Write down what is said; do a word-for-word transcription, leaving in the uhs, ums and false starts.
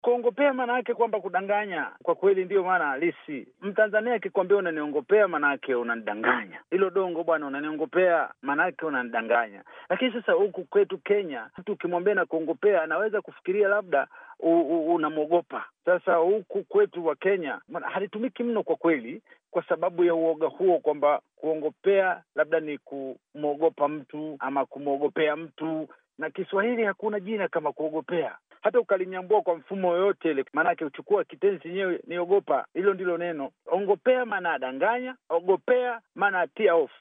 Kuongopea maana yake kwamba kudanganya, kwa kweli ndiyo maana halisi. Mtanzania akikwambia unaniongopea, maana yake unanidanganya. Hilo dongo bwana, unaniongopea, maana yake unanidanganya. Lakini sasa huku kwetu Kenya, mtu ukimwambia na kuongopea, anaweza kufikiria labda unamwogopa. Sasa huku kwetu wa Kenya halitumiki mno kwa kweli, kwa sababu ya uoga huo, kwamba kuongopea labda ni kumwogopa mtu ama kumwogopea mtu, na Kiswahili hakuna jina kama kuogopea. Hata ukalinyambua kwa mfumo yoyote ile, maana yake uchukua kitenzi chenyewe ni ogopa. Hilo ndilo neno. Ongopea maana danganya, ogopea maana tia hofu.